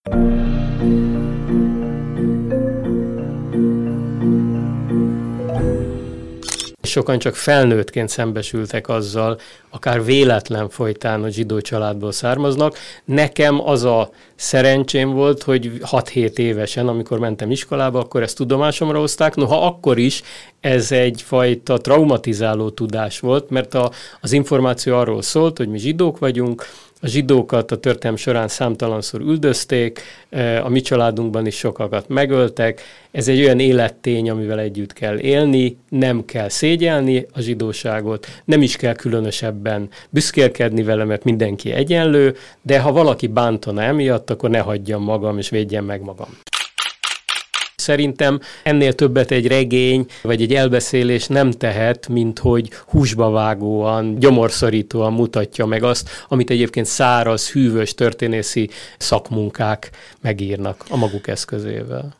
Sokan csak felnőttként szembesültek azzal, akár véletlen folytán, hogy zsidó családból származnak. Nekem az a szerencsém volt, hogy 6-7 évesen, amikor mentem iskolába, akkor ezt tudomásomra hozták. Noha akkor is ez egyfajta traumatizáló tudás volt, mert az információ arról szólt, hogy mi zsidók vagyunk, a zsidókat a történelem során számtalanszor üldözték, a mi családunkban is sokakat megöltek. Ez egy olyan élettény, amivel együtt kell élni, nem kell szégyelni a zsidóságot, nem is kell különösebben büszkélkedni vele, mert mindenki egyenlő, de ha valaki bántana emiatt, akkor ne hagyjam magam és védjem meg magam. Szerintem ennél többet egy regény vagy egy elbeszélés nem tehet, mint hogy húsba vágóan, gyomorszorítóan mutatja meg azt, amit egyébként száraz, hűvös történészi szakmunkák megírnak a maguk eszközével.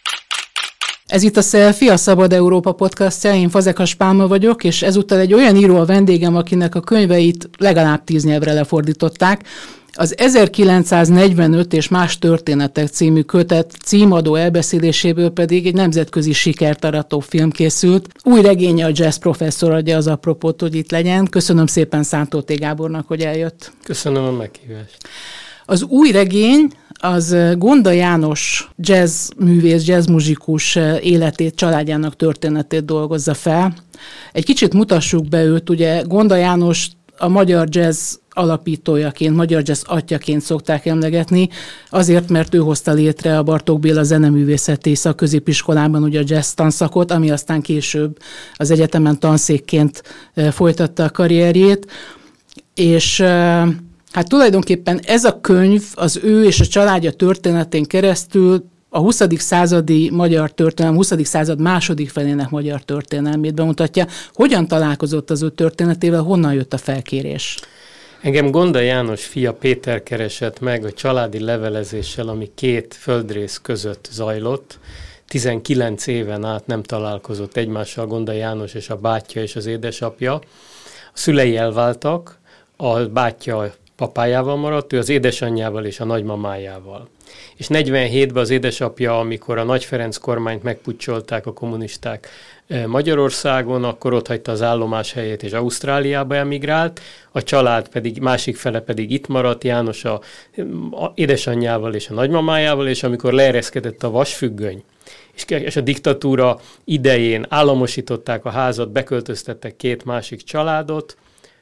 Ez itt a Selfie, a Szabad Európa podcastja, én Fazekas Pálma vagyok, és ezúttal egy olyan író a vendégem, akinek a könyveit legalább 10 nyelvre lefordították. Az 1945 és más történetek című kötet címadó elbeszéléséből pedig egy nemzetközi sikert arató film készült. Új regénye a jazz professzor adja az apropót, hogy itt legyen. Köszönöm szépen Szántó T. Gábornak, hogy eljött. Köszönöm a meghívást. Az új regény az Gonda János jazzművész, jazzmuzsikus életét, családjának történetét dolgozza fel. Egy kicsit mutassuk be őt, ugye Gonda János a magyar jazz alapítójaként, magyar jazz atyaként szokták emlegetni, azért, mert ő hozta létre a Bartók Béla Zeneművészeti Szakközépiskolában ugye a jazz tanszakot, ami aztán később az egyetemen tanszékként folytatta a karrierjét, és hát tulajdonképpen ez a könyv az ő és a családja történetén keresztül a 20. századi magyar történelem, 20. század második felének magyar történelmét bemutatja. Hogyan találkozott az ő történetével, honnan jött a felkérés? Engem Gonda János fia Péter keresett meg a családi levelezéssel, ami 2 földrész között zajlott. 19 éven át nem találkozott egymással Gonda János és a bátyja és az édesapja. A szülei elváltak, a bátyja papájával maradt, ő az édesanyjával és a nagymamájával. És 47-ben az édesapja, amikor a Nagy Ferenc kormányt megpucsolták a kommunisták Magyarországon, akkor ott hagyta az állomáshelyét és Ausztráliába emigrált, a család pedig, másik fele pedig itt maradt, János a édesanyjával és a nagymamájával, és amikor leereszkedett a vasfüggöny, és a diktatúra idején államosították a házat, beköltöztettek 2 másik családot,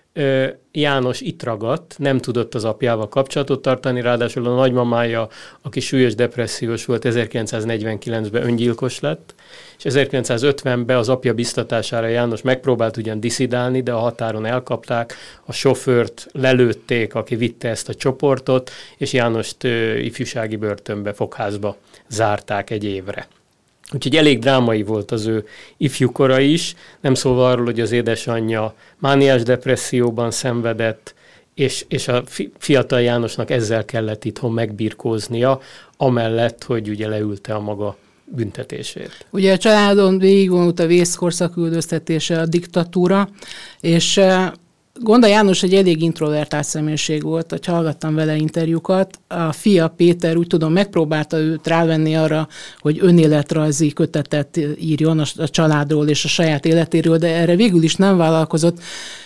János itt ragadt, nem tudott az apjával kapcsolatot tartani, ráadásul a nagymamája, aki súlyos depressziós volt, 1949-ben öngyilkos lett, és 1950-ben az apja biztatására János megpróbált ugyan diszidálni, de a határon elkapták, a sofőrt lelőtték, aki vitte ezt a csoportot, és Jánost ifjúsági börtönbe, fogházba zárták 1 évre. Úgyhogy elég drámai volt az ő ifjúkora is, nem szólva arról, hogy az édesanyja mániás depresszióban szenvedett, és a fiatal Jánosnak ezzel kellett itthon megbirkóznia, amellett, hogy ugye leülte a maga büntetését. Ugye a családon végigvonult a vészkorszak üldöztetése, a diktatúra, és Gonda János egy elég introvertált személyiség volt, hogy hallgattam vele interjúkat. A fia Péter, úgy tudom, megpróbálta őt rávenni arra, hogy önéletrajzi kötetet írjon a családról és a saját életéről, de erre végül is nem vállalkozott.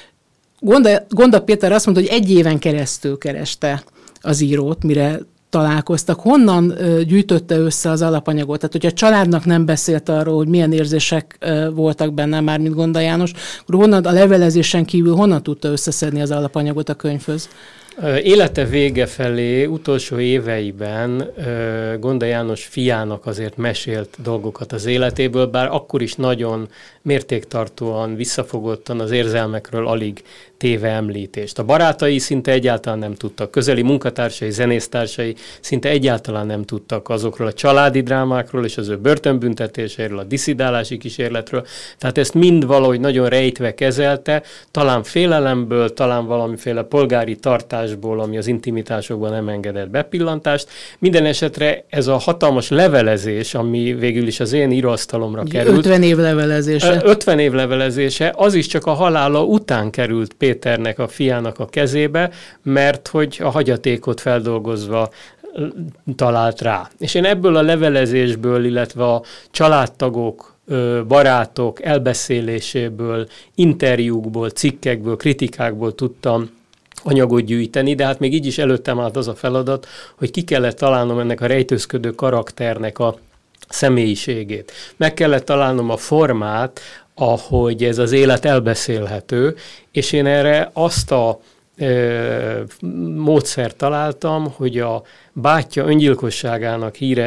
Gonda Péter azt mondta, hogy 1 éven keresztül kereste az írót, mire találkoztak. Honnan gyűjtötte össze az alapanyagot? Tehát, hogyha a családnak nem beszélt arról, hogy milyen érzések voltak benne, már mint Gonda János, akkor honnan a levelezésen kívül honnan tudta összeszedni az alapanyagot a könyvhöz? Élete vége felé, utolsó éveiben Gonda János fiának azért mesélt dolgokat az életéből, bár akkor is nagyon mértéktartóan, visszafogottan az érzelmekről alig téve említést. A barátai szinte egyáltalán nem tudtak, közeli munkatársai, zenésztársai szinte egyáltalán nem tudtak azokról a családi drámákról és az ő börtönbüntetéséről, a disszidálási kísérletről. Tehát ezt mind valahogy nagyon rejtve kezelte, talán félelemből, talán valamiféle polgári tartásból, ami az intimitásokban nem engedett bepillantást. Minden esetre ez a hatalmas levelezés, ami végül is az én íróasztalomra került. 50 év levelezése. 50 év levelezése, az is csak a halála után került Péternek, a fiának a kezébe, mert hogy a hagyatékot feldolgozva talált rá. És én ebből a levelezésből, illetve a családtagok, barátok elbeszéléséből, interjúkból, cikkekből, kritikákból tudtam anyagot gyűjteni, de hát még így is előttem állt az a feladat, hogy ki kellett találnom ennek a rejtőzködő karakternek a személyiségét. Meg kellett találnom a formát, ahogy ez az élet elbeszélhető, és én erre azt a módszert találtam, hogy a bátyja öngyilkosságának híre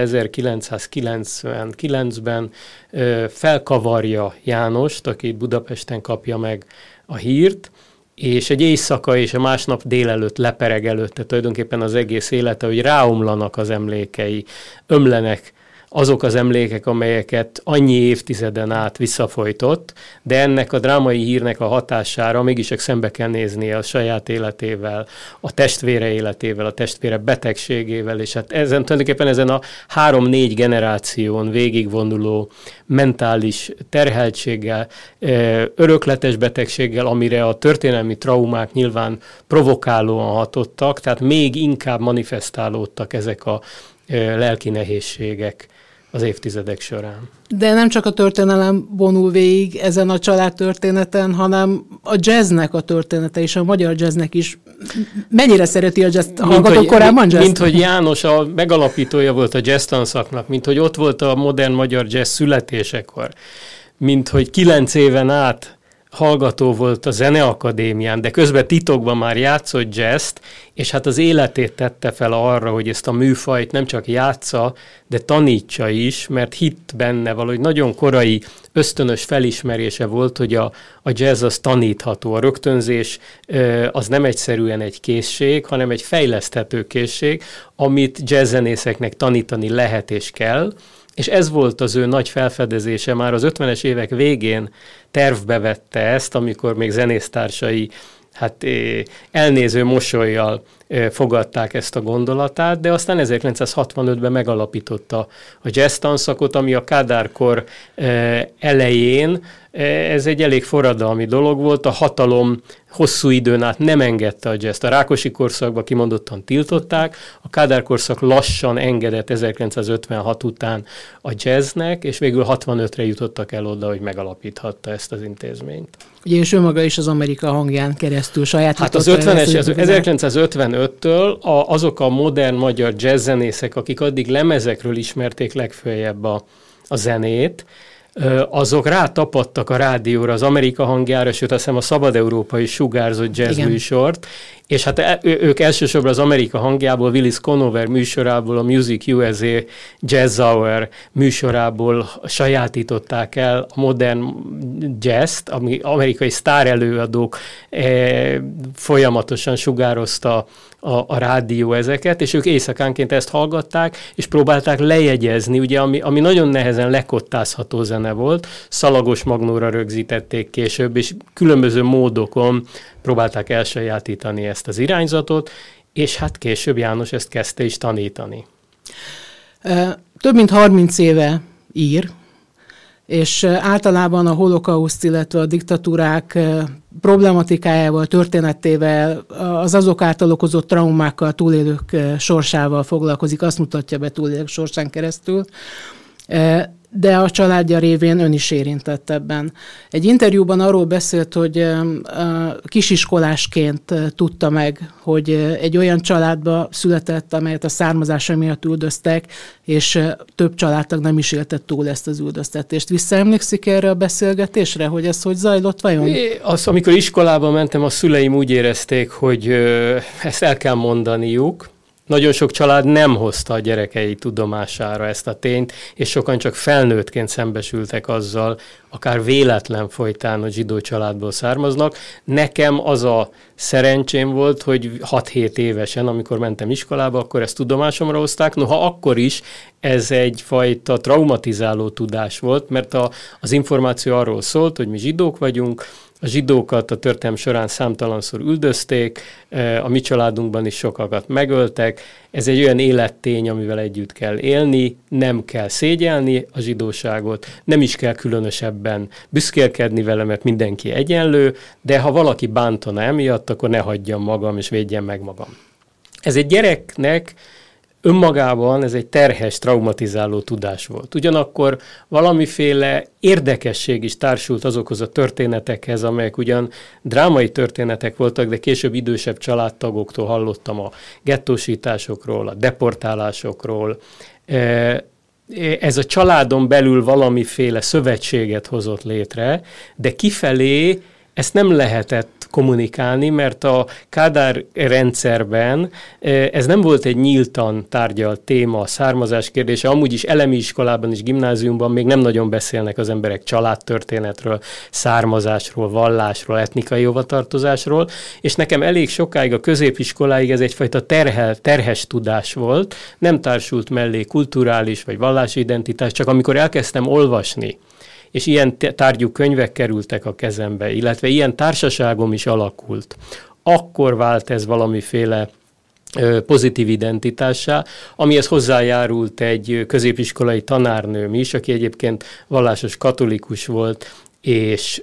1999-ben felkavarja Jánost, aki Budapesten kapja meg a hírt, és egy éjszaka és a másnap délelőtt lepereg előtte tulajdonképpen az egész élete, hogy ráomlanak az emlékei, ömlenek azok az emlékek, amelyeket annyi évtizeden át visszafolytott, de ennek a drámai hírnek a hatására mégis csak szembe kell néznie a saját életével, a testvére életével, a testvére betegségével, és hát tulajdonképpen ezen a 3-4 generáción végigvonuló mentális terheltséggel, örökletes betegséggel, amire a történelmi traumák nyilván provokálóan hatottak, tehát még inkább manifestálódtak ezek a lelki nehézségek az évtizedek során. De nem csak a történelem vonul végig ezen a családtörténeten, hanem a jazznek a története és a magyar jazznek is. Mennyire szereti a jazz? Hallgatott korábban jazz? Mint hogy János a megalapítója volt a jazz tanszaknak, mint hogy ott volt a modern magyar jazz születésekor, mint hogy 9 éven át hallgató volt a Zeneakadémián, de közben titokban már játszott jazzt, és hát az életét tette fel arra, hogy ezt a műfajt nem csak játsza, de tanítsa is, mert hitt benne valahogy nagyon korai ösztönös felismerése volt, hogy a jazz az tanítható. A rögtönzés az nem egyszerűen egy készség, hanem egy fejleszthető készség, amit jazzzenészeknek tanítani lehet és kell, és ez volt az ő nagy felfedezése, már az 50-es évek végén tervbe vette ezt, amikor még zenésztársai elnéző mosollyal fogadták ezt a gondolatát, de aztán 1965-ben megalapította a jazz tanszakot, ami a Kádár-kor elején ez egy elég forradalmi dolog volt, a hatalom hosszú időn át nem engedte a jazzt. A Rákosi korszakban kimondottan tiltották, a Kádár-korszak lassan engedett 1956 után a jazznek, és végül 65-re jutottak el oda, hogy megalapíthatta ezt az intézményt. Ugye, és ő maga is az Amerika hangján keresztül sajátította. Hát az 1955-től azok a modern magyar jazzzenészek, akik addig lemezekről ismerték legföljebb a zenét, azok rátapadtak a rádióra, az Amerika hangjára, sőt azt hiszem a Szabad Európa is sugárzott jazzműsort, és hát ők elsősorban az Amerika hangjából, Willis Conover műsorából, a Music USA Jazz Hour műsorából sajátították el a modern jazzt, ami amerikai sztárelőadók folyamatosan sugározta a rádió ezeket, és ők éjszakánként ezt hallgatták, és próbálták lejegyezni, ugye, ami nagyon nehezen lekottázható zene volt, szalagos magnóra rögzítették később, és különböző módokon próbálták elsajátítani ezt az irányzatot, és hát később János ezt kezdte is tanítani. Több mint 30 éve ír, és általában a holokauszt, illetve a diktatúrák problematikájával, történetével, az azok által okozott traumákkal, túlélők sorsával foglalkozik, azt mutatja be túlélők sorsán keresztül, de a családja révén ön is érintett ebben. Egy interjúban arról beszélt, hogy kisiskolásként tudta meg, hogy egy olyan családba született, amelyet a származása miatt üldöztek, és több családtag nem is élte túl ezt az üldöztetést. Visszaemlékszik erre a beszélgetésre, hogy ez hogy zajlott vajon? Amikor iskolába mentem, a szüleim úgy érezték, hogy ezt el kell mondaniuk. Nagyon sok család nem hozta a gyerekei tudomására ezt a tényt, és sokan csak felnőttként szembesültek azzal, akár véletlen folytán, hogy zsidó családból származnak. Nekem az a szerencsém volt, hogy 6-7 évesen, amikor mentem iskolába, akkor ezt tudomásomra hozták. Noha akkor is ez egyfajta traumatizáló tudás volt, mert az információ arról szólt, hogy mi zsidók vagyunk, a zsidókat a történelem során számtalanszor üldözték, a mi családunkban is sokakat megöltek. Ez egy olyan élettény, amivel együtt kell élni, nem kell szégyelni a zsidóságot, nem is kell különösebben büszkélkedni vele, mert mindenki egyenlő, de ha valaki bántana emiatt, akkor ne hagyjam magam és védjem meg magam. Ez egy gyereknek önmagában ez egy terhes, traumatizáló tudás volt. Ugyanakkor valamiféle érdekesség is társult azokhoz a történetekhez, amelyek ugyan drámai történetek voltak, de később idősebb családtagoktól hallottam a gettósításokról, a deportálásokról. Ez a családon belül valamiféle szövetséget hozott létre, de kifelé ezt nem lehetett kommunikálni, mert a Kádár rendszerben ez nem volt egy nyíltan tárgyalt téma, a származás kérdése. Amúgy is elemi iskolában és gimnáziumban még nem nagyon beszélnek az emberek családtörténetről, származásról, vallásról, etnikai hovatartozásról, és nekem elég sokáig a középiskoláig ez egyfajta terhes tudás volt, nem társult mellé kulturális vagy vallási identitás, csak amikor elkezdtem olvasni, és ilyen tárgyú könyvek kerültek a kezembe, illetve ilyen társaságom is alakult, akkor vált ez valamiféle pozitív identitássá, amihez hozzájárult egy középiskolai tanárnőm is, aki egyébként vallásos katolikus volt, és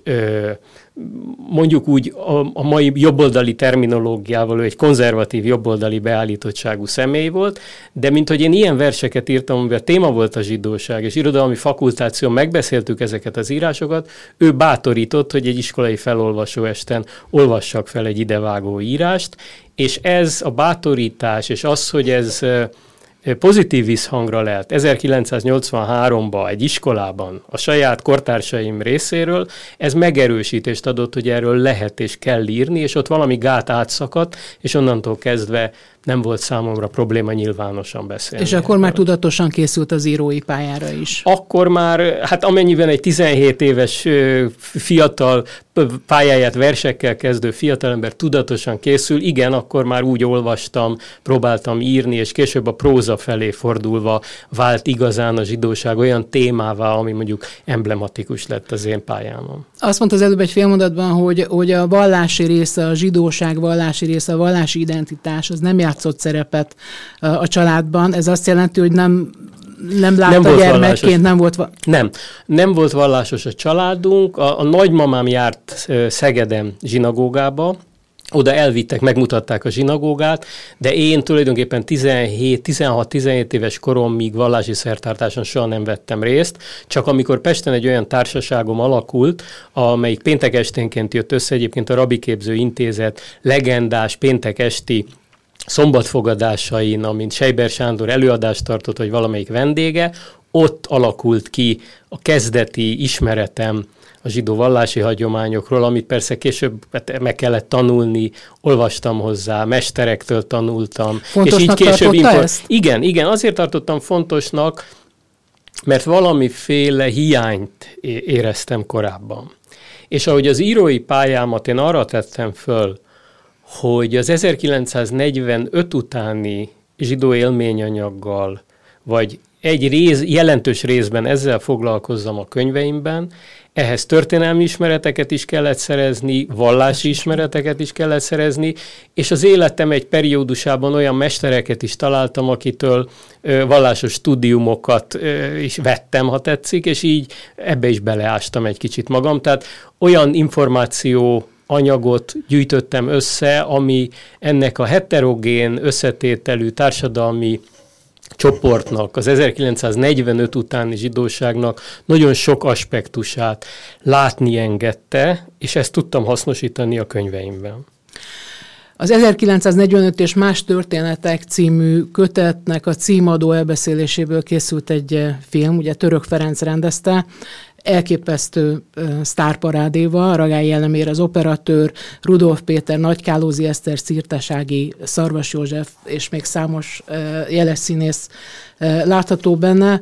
mondjuk úgy a mai jobboldali terminológiával ő egy konzervatív jobboldali beállítottságú személy volt, de mint hogy én ilyen verseket írtam, amiben a téma volt a zsidóság, és irodalmi fakultáción megbeszéltük ezeket az írásokat, ő bátorított, hogy egy iskolai felolvasó esten olvassak fel egy idevágó írást, és ez a bátorítás, és az, hogy ez pozitív visszhangra lelt 1983-ban egy iskolában a saját kortársaim részéről, ez megerősítést adott, hogy erről lehet és kell írni, és ott valami gát átszakadt, és onnantól kezdve nem volt számomra probléma nyilvánosan beszélni. És akkor már tudatosan készült az írói pályára is. Akkor már, hát amennyiben egy 17 éves fiatal pályáját versekkel kezdő fiatalember tudatosan készül, igen, akkor már úgy olvastam, próbáltam írni, és később a próza felé fordulva vált igazán a zsidóság olyan témává, ami mondjuk emblematikus lett az én pályámon. Azt mondta az előbb egy félmondatban, hogy a vallási része, a zsidóság vallási része, a vallási identitás, az nem játszott szerepet a családban. Ez azt jelenti, hogy nem látta gyermekként, nem volt vallásos a családunk. A nagymamám járt Szegeden zsinagógába, oda elvittek, megmutatták a zsinagógát, de én tulajdonképpen 16-17 éves koromig vallási szertartáson soha nem vettem részt, csak amikor Pesten egy olyan társaságom alakult, amelyik péntek esténként jött össze, egyébként a Rabiképző Intézet legendás péntek esti szombatfogadásain, amint Seiber Sándor előadást tartott, vagy valamelyik vendége, ott alakult ki a kezdeti ismeretem a zsidó vallási hagyományokról, amit persze később meg kellett tanulni, olvastam hozzá, mesterektől tanultam. Fontosnak és így később ezt? Igen, azért tartottam fontosnak, mert valamiféle hiányt éreztem korábban. És ahogy az írói pályámat én arra tettem föl, hogy az 1945 utáni zsidó élményanyaggal, vagy jelentős részben ezzel foglalkozzam a könyveimben, ehhez történelmi ismereteket is kellett szerezni, vallási ismereteket is kellett szerezni, és az életem egy periódusában olyan mestereket is találtam, akitől vallásos studiumokat is vettem, ha tetszik, és így ebbe is beleástam egy kicsit magam. Tehát olyan információ anyagot gyűjtöttem össze, ami ennek a heterogén összetételű társadalmi csoportnak, az 1945 utáni zsidóságnak nagyon sok aspektusát látni engedte, és ezt tudtam hasznosítani a könyveimben. Az 1945 és más történetek című kötetnek a címadó elbeszéléséből készült egy film, ugye Török Ferenc rendezte, elképesztő sztárparádéval, Ragály Jellemér az operatőr, Rudolf Péter, Nagykálózi Eszter, Szirtesági, Szarvas József és még számos jeles színész látható benne.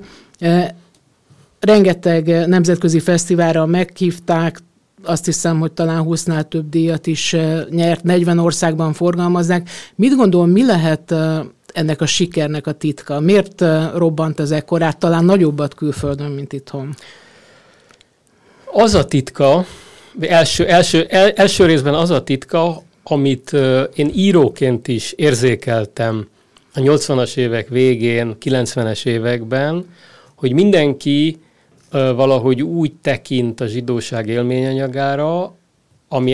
Rengeteg nemzetközi fesztiválra meghívták, azt hiszem, hogy talán 20-nál több díjat is nyert, 40 országban forgalmazzák. Mit gondol, mi lehet ennek a sikernek a titka? Miért robbant ez ekkorát, talán nagyobbat külföldön, mint itthon? Az a titka, első részben az a titka, amit én íróként is érzékeltem a 80-as évek végén, 90-es években, hogy mindenki valahogy úgy tekint a zsidóság élményanyagára, ami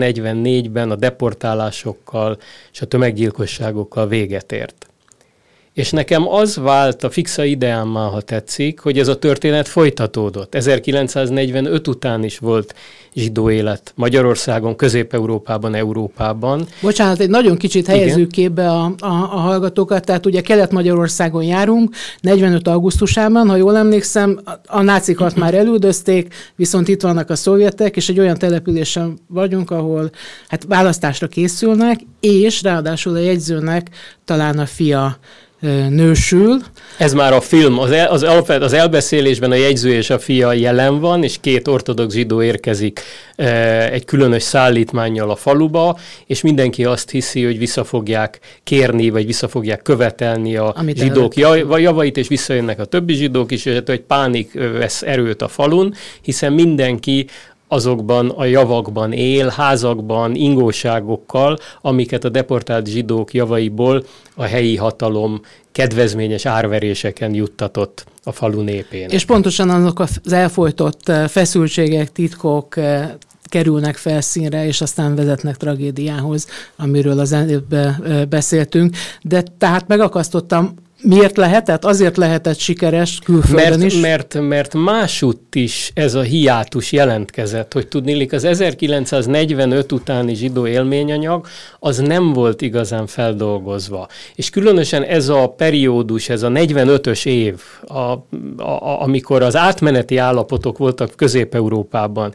1944-ben a deportálásokkal és a tömeggyilkosságokkal véget ért. És nekem az vált a fixa ideámmá, ha tetszik, hogy ez a történet folytatódott. 1945 után is volt zsidó élet Magyarországon, Közép-Európában, Európában. Bocsánat, egy nagyon kicsit helyezzük képbe a hallgatókat, tehát ugye Kelet-Magyarországon járunk, 45. augusztusában, ha jól emlékszem, a nácikat már elüldözték, viszont itt vannak a szovjetek, és egy olyan településen vagyunk, ahol hát választásra készülnek, és ráadásul a jegyzőnek talán a fia nősül. Ez már a film, az elbeszélésben a jegyző és a fia jelen van, és 2 ortodox zsidó érkezik egy különös szállítmánnyal a faluba, és mindenki azt hiszi, hogy vissza fogják kérni, vagy vissza fogják követelni a zsidók javait, és visszajönnek a többi zsidók is, és egy pánik vesz erőt a falun, hiszen mindenki azokban a javakban él, házakban, ingóságokkal, amiket a deportált zsidók javaiból a helyi hatalom kedvezményes árveréseken juttatott a falu népén. És pontosan azok az elfojtott feszültségek, titkok kerülnek felszínre, és aztán vezetnek tragédiához, amiről az előbb beszéltünk. De tehát megakasztottam. Miért lehetett? Azért lehetett sikeres külföldön is? Mert másutt is ez a hiátus jelentkezett, hogy tudniillik az 1945 utáni zsidó élményanyag, az nem volt igazán feldolgozva. És különösen ez a periódus, ez a 45-ös év, amikor az átmeneti állapotok voltak Közép-Európában,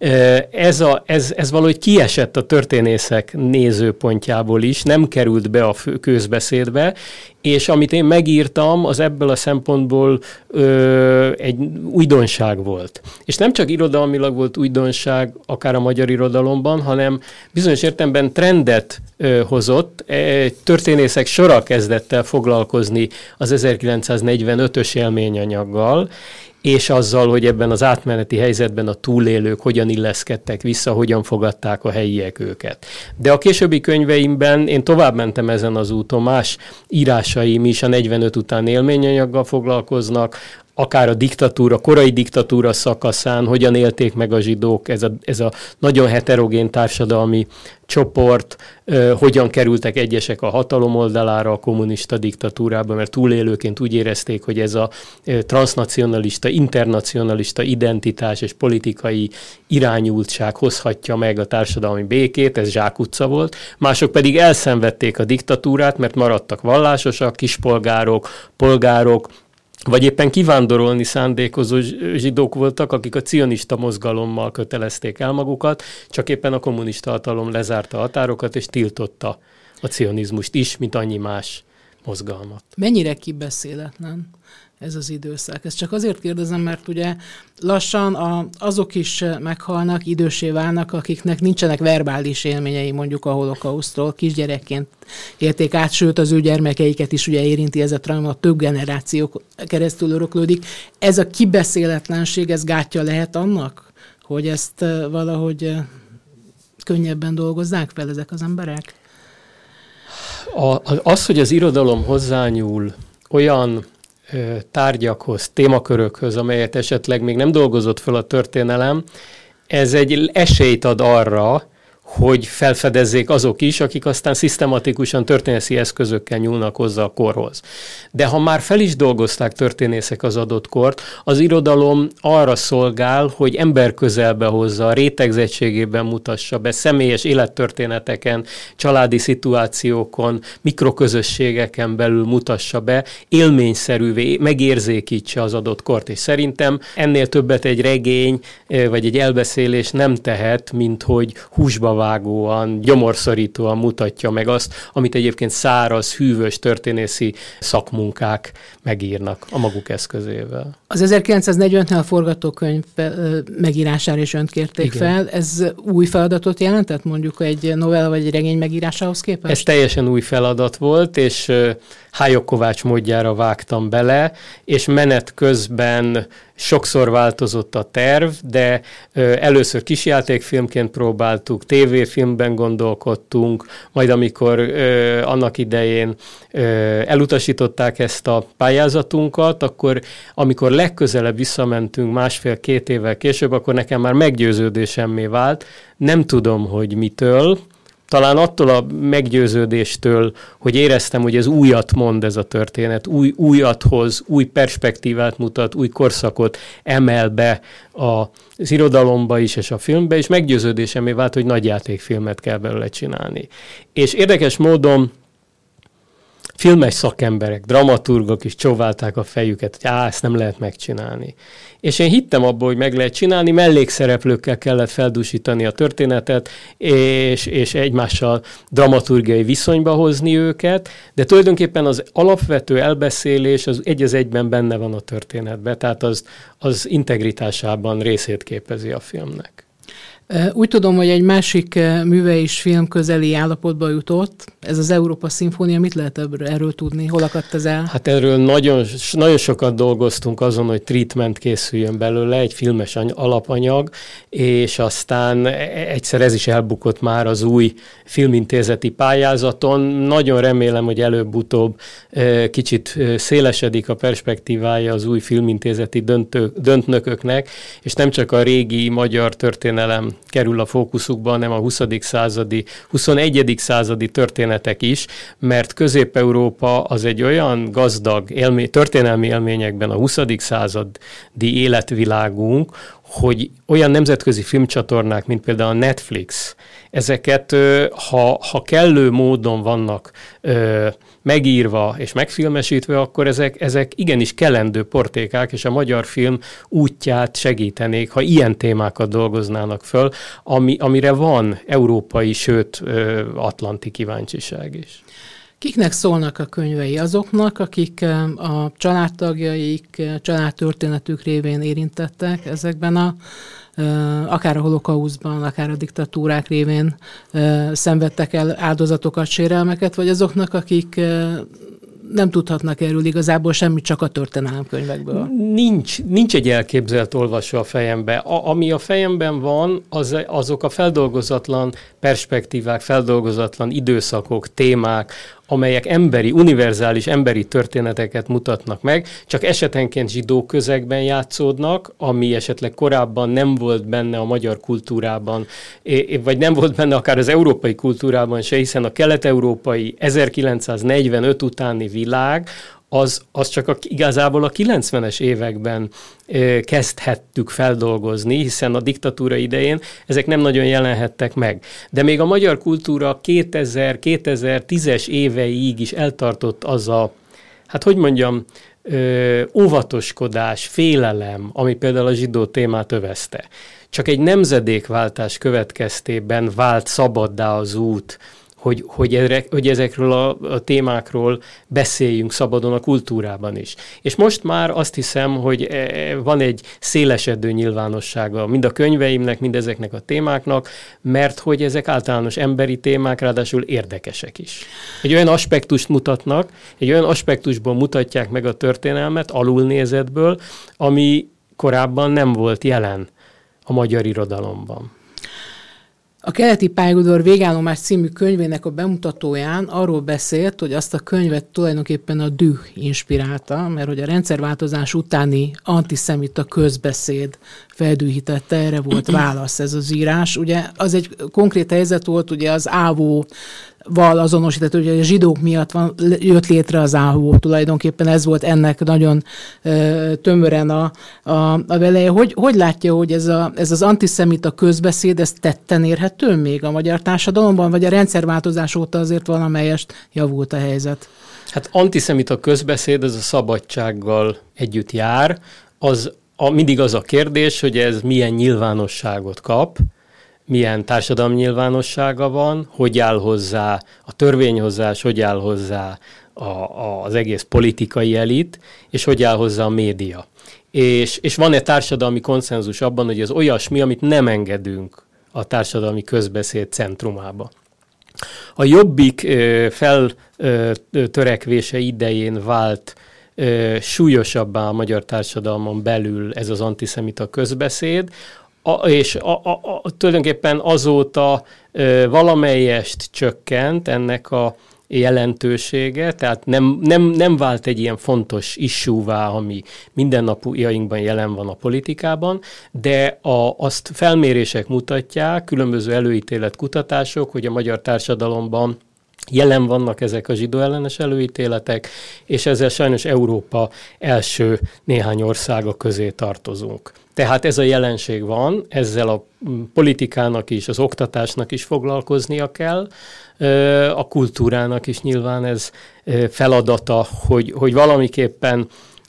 ez valahogy kiesett a történészek nézőpontjából is, nem került be a közbeszédbe, és amit én megírtam, az ebből a szempontból egy újdonság volt. És nem csak irodalmilag volt újdonság, akár a magyar irodalomban, hanem bizonyos értelemben trendet hozott. Történészek sora kezdett el foglalkozni az 1945-ös élményanyaggal, és azzal, hogy ebben az átmeneti helyzetben a túlélők hogyan illeszkedtek vissza, hogyan fogadták a helyiek őket. De a későbbi könyveimben én tovább mentem ezen az úton, más írásaim is a 45 után élményanyaggal foglalkoznak, akár a diktatúra, korai diktatúra szakaszán, hogyan élték meg a zsidók, ez a nagyon heterogén társadalmi csoport, hogyan kerültek egyesek a hatalom oldalára a kommunista diktatúrába, mert túlélőként úgy érezték, hogy ez a transnacionalista, internacionalista identitás és politikai irányultság hozhatja meg a társadalmi békét, ez zsákutca volt. Mások pedig elszenvedték a diktatúrát, mert maradtak vallásosak, kispolgárok, polgárok, vagy éppen kivándorolni szándékozó zsidók voltak, akik a cionista mozgalommal kötelezték el magukat, csak éppen a kommunista hatalom lezárta a határokat, és tiltotta a cionizmust is, mint annyi más mozgalmat. Mennyire kibeszéletlen ez az időszak? Ezt csak azért kérdezem, mert ugye lassan azok is meghalnak, időssé válnak, akiknek nincsenek verbális élményei mondjuk a holokausztról, kisgyerekként élték át, sőt az ő gyermekeiket is ugye érinti ez a trauma, több generációk keresztül öröklődik. Ez a kibeszéletlenség, ez gátja lehet annak, hogy ezt valahogy könnyebben dolgozzák fel ezek az emberek? Az, hogy az irodalom hozzányúl olyan tárgyakhoz, témakörökhöz, amelyet esetleg még nem dolgozott fel a történelem, ez egy esélyt ad arra, hogy felfedezzék azok is, akik aztán szisztematikusan történészi eszközökkel nyúlnak hozzá a korhoz. De ha már fel is dolgozták történészek az adott kort, az irodalom arra szolgál, hogy emberközelbe hozza, a rétegzettségében mutassa be, személyes élettörténeteken, családi szituációkon, mikroközösségeken belül mutassa be, élményszerűvé megérzékítse az adott kort. És szerintem ennél többet egy regény vagy egy elbeszélés nem tehet, mint hogy húsba vágóan, gyomorszorítóan mutatja meg azt, amit egyébként száraz, hűvös történészi szakmunkák megírnak a maguk eszközével. Az 1940-nél a forgatókönyv megírására is önt kérték fel. Ez új feladatot jelentett mondjuk egy novella vagy egy regény megírásához képest? Ez teljesen új feladat volt, és Hályog Kovács módjára vágtam bele, és menet közben sokszor változott a terv, de először kisjátékfilmként próbáltuk, tévéfilmben gondolkodtunk, majd amikor annak idején elutasították ezt a pályázatunkat, akkor amikor legközelebb visszamentünk 1,5-2 évvel később, akkor nekem már meggyőződésemmé vált, nem tudom, hogy mitől, talán attól a meggyőződéstől, hogy éreztem, hogy ez újat mond ez a történet, újat hoz, új perspektívát mutat, új korszakot emel be az irodalomba is és a filmbe, és meggyőződésemé vált, hogy nagyjátékfilmet kell belőle csinálni. És érdekes módon filmes szakemberek, dramaturgok is csóválták a fejüket, hogy ezt nem lehet megcsinálni. És én hittem abban, hogy meg lehet csinálni, mellékszereplőkkel kellett feldúsítani a történetet, és egymással dramaturgiai viszonyba hozni őket, de tulajdonképpen az alapvető elbeszélés az egy az egyben benne van a történetben, tehát az integritásában részét képezi a filmnek. Úgy tudom, hogy egy másik műve is film közeli állapotba jutott. Ez az Európa Szimfónia. Mit lehet erről tudni? Hol akadt ez el? Hát erről nagyon sokat dolgoztunk azon, hogy treatment készüljön belőle, egy filmes alapanyag, és aztán egyszer ez is elbukott már az új filmintézeti pályázaton. Nagyon remélem, hogy előbb-utóbb kicsit szélesedik a perspektívája az új filmintézeti döntnököknek, és nem csak a régi magyar történelem kerül a fókuszukba, hanem a 20. századi, 21. századi történetek is, mert Közép-Európa az egy olyan gazdag történelmi élményekben a 20. századi életvilágunk, hogy olyan nemzetközi filmcsatornák, mint például a Netflix, ezeket, ha kellő módon vannak megírva és megfilmesítve, akkor ezek igenis kelendő portékák, és a magyar film útját segítenék, ha ilyen témákat dolgoznának föl, amire van európai, sőt atlanti kíváncsiság is. Kiknek szólnak a könyvei? Azoknak, akik a családtagjaik, családtörténetük révén érintettek ezekben akár a holokauszban, akár a diktatúrák révén szenvedtek el áldozatokat, sérelmeket, vagy azoknak, akik nem tudhatnak erről igazából semmit, csak a történelemkönyvekből? Nincs egy elképzelt olvasó a fejemben. Ami a fejemben van, azok a feldolgozatlan perspektívák, feldolgozatlan időszakok, témák, amelyek univerzális emberi történeteket mutatnak meg, csak esetenként zsidó közegben játszódnak, ami esetleg korábban nem volt benne a magyar kultúrában, vagy nem volt benne akár az európai kultúrában se, hiszen a kelet-európai 1945 utáni világ, az csak igazából a 90-es években kezdhettük feldolgozni, hiszen a diktatúra idején ezek nem nagyon jelenhettek meg. De még a magyar kultúra 2000-2010-es éveig is eltartott az óvatoskodás, félelem, ami például a zsidó témát övezte. Csak egy nemzedékváltás következtében vált szabaddá az út, hogy ezekről a témákról beszéljünk szabadon a kultúrában is. És most már azt hiszem, hogy van egy szélesedő nyilvánossága mind a könyveimnek, mind ezeknek a témáknak, mert hogy ezek általános emberi témák, ráadásul érdekesek is. Egy olyan aspektust mutatnak, egy olyan aspektusból mutatják meg a történelmet, alulnézetből, ami korábban nem volt jelen a magyar irodalomban. A Keleti pályaudvar végállomás című könyvének a bemutatóján arról beszélt, hogy azt a könyvet tulajdonképpen a düh inspirálta, mert hogy a rendszerváltozás utáni antiszemita közbeszéd feldühítette, erre volt válasz ez az írás. Ugye az egy konkrét helyzet volt, ugye az ával azonosított, hogy a zsidók miatt jött létre az AHO, tulajdonképpen ez volt ennek nagyon tömören a veleje. Hogy látja, hogy ez az antiszemita közbeszéd, ez tetten érhető még a magyar társadalomban, vagy a rendszerváltozás óta azért valamelyest javult a helyzet? Hát antiszemita közbeszéd, ez a szabadsággal együtt jár. Mindig az a kérdés, hogy ez milyen nyilvánosságot kap, milyen társadalmi nyilvánossága van, hogy áll hozzá a törvényhozás, hogy áll hozzá az egész politikai elit, és hogy áll hozzá a média. És van-e társadalmi konszenzus abban, hogy ez olyasmi, amit nem engedünk a társadalmi közbeszéd centrumába. A Jobbik feltörekvése idején vált súlyosabbá a magyar társadalmon belül ez az antiszemita közbeszéd, és tulajdonképpen azóta valamelyest csökkent ennek a jelentősége, tehát nem vált egy ilyen fontos issue-vá, ami mindennapjainkban jelen van a politikában, de azt felmérések mutatják, különböző előítéletkutatások, hogy a magyar társadalomban jelen vannak ezek a zsidóellenes előítéletek, és ezzel sajnos Európa első néhány országa közé tartozunk. Tehát ez a jelenség van, ezzel a politikának is, az oktatásnak is foglalkoznia kell, a kultúrának is nyilván ez feladata, hogy valamiképpen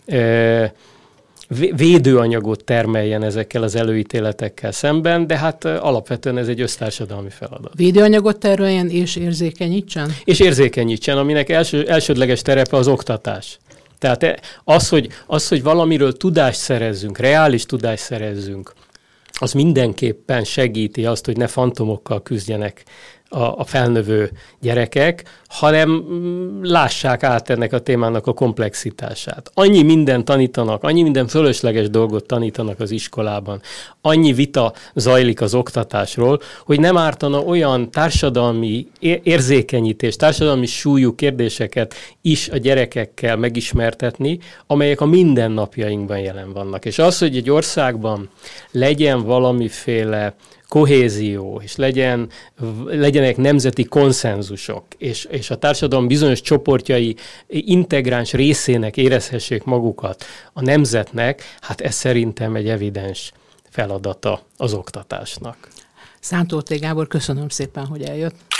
védőanyagot termeljen ezekkel az előítéletekkel szemben, de hát alapvetően ez egy össztársadalmi feladat. Védőanyagot termeljen és érzékenyítsen? És érzékenyítsen, aminek elsődleges terepe az oktatás. Tehát az, hogy valamiről tudást szerezzünk, reális tudást szerezzünk, az mindenképpen segíti azt, hogy ne fantomokkal küzdjenek a felnövő gyerekek, hanem lássák át ennek a témának a komplexitását. Annyi mindent tanítanak, annyi minden fölösleges dolgot tanítanak az iskolában, annyi vita zajlik az oktatásról, hogy nem ártana olyan társadalmi érzékenyítés, társadalmi súlyú kérdéseket is a gyerekekkel megismertetni, amelyek a mindennapjainkban jelen vannak. És az, hogy egy országban legyen valamiféle kohézió, és legyenek nemzeti konszenzusok, és a társadalom bizonyos csoportjai integráns részének érezhessék magukat a nemzetnek, hát ez szerintem egy evidens feladata az oktatásnak. Szántó Gábor, köszönöm szépen, hogy eljött.